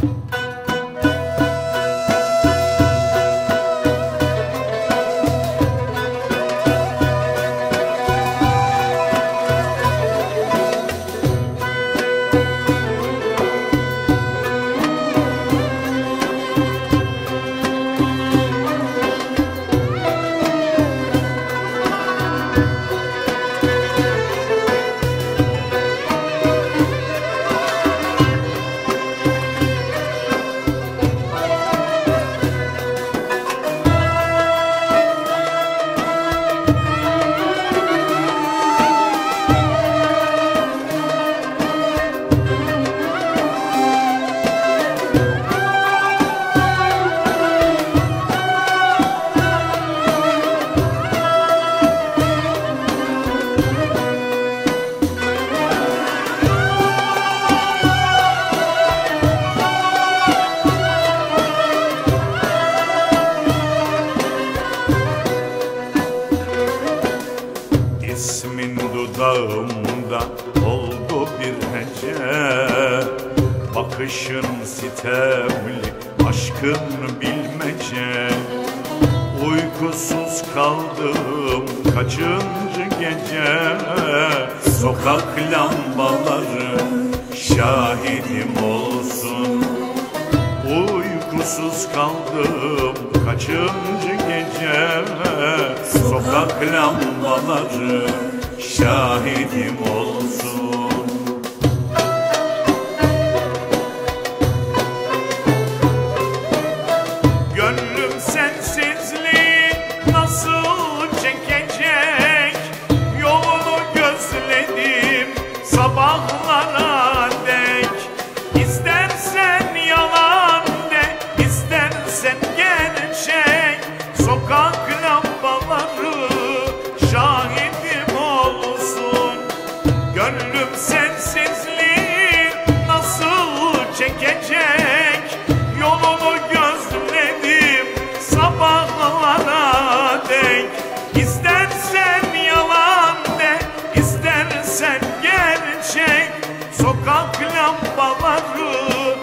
İsmin dudağımda oldu bir hece, bakışın sitemli, aşkın bilmece. Uykusuz kaldım kaçıncı gece, sokak lambaları şahidim olsun. Uykusuz kaldım kaçıncı gece, sokak lambaları şahidim olsun. Gönlüm sensizliği nasıl çekecek, yolunu gözledim sabahlara dek. İstersen yalan de, istersen gerçek, sokak lambaları şahidim olsun. Gönlüm sensizliği nasıl çekecek, yolunu gözledim sabahlara dek. İstersen yalan de, istersen gerçek, sokak lambaları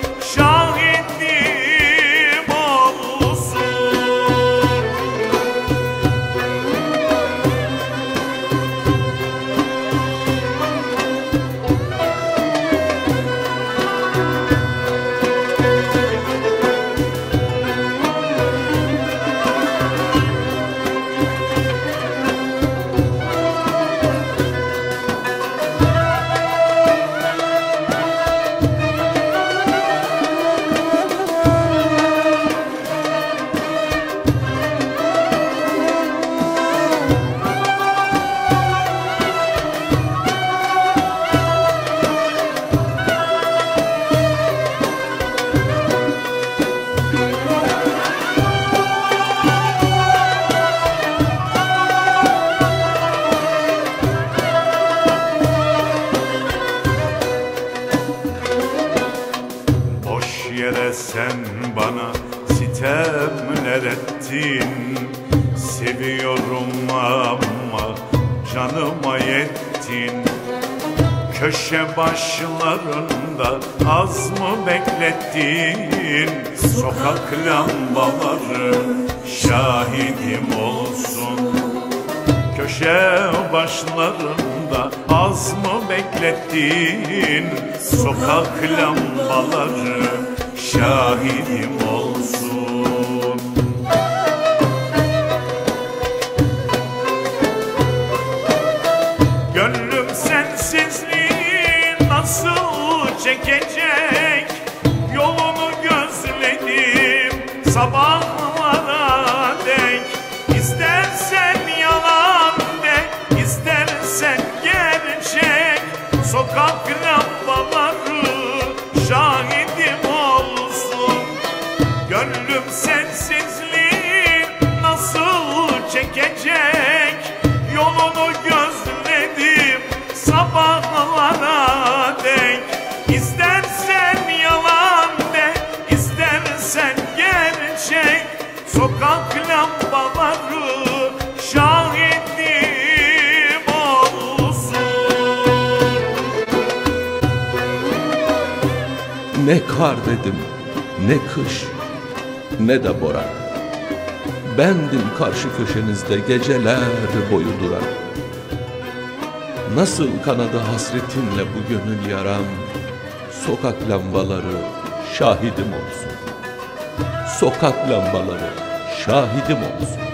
şahidim olsun. Yere sen bana sitemler ettin, seviyorum ama canıma yettin. Köşe başlarında az mı beklettin, sokak lambaları şahidim olsun. Köşe başlarında az mı beklettin, sokak lambaları şahidim olsun. Gönlüm sensizliği nasıl çekecek, yolunu gözledim sabahlara dek. İstersen yalan de, istersen gerçek, sokak lambaları şahidim olsun. Gönlüm sensizliği nasıl çekecek, yolunu gözledim sabahlara dek. İstersen yalan de, istersen gerçek, sokak lambaları şahidim olsun. Ne kar dedim, Ne kış ne de boran. Bendim karşı köşenizde geceler boyu duran. Nasıl kanadı hasretinle bu gönül yaram, sokak lambaları şahidim olsun. Sokak lambaları şahidim olsun.